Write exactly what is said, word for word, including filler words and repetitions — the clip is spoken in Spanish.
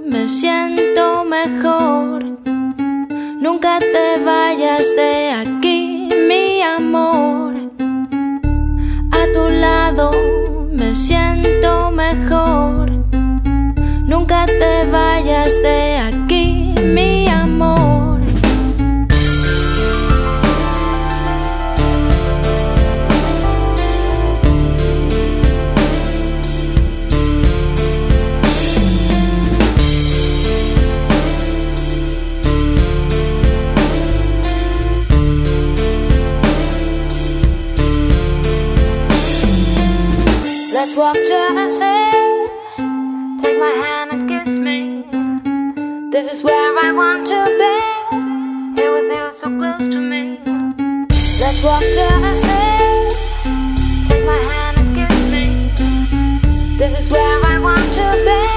me siento mejor. Nunca te vayas de aquí, mi amor. A tu lado me siento mejor. Nunca te vayas de aquí, mi amor. Let's walk to the sea. Take my hand and kiss me. This is where I want to be. Here with you so close to me. Let's walk to the sea. Take my hand and kiss me. This is where I want to be.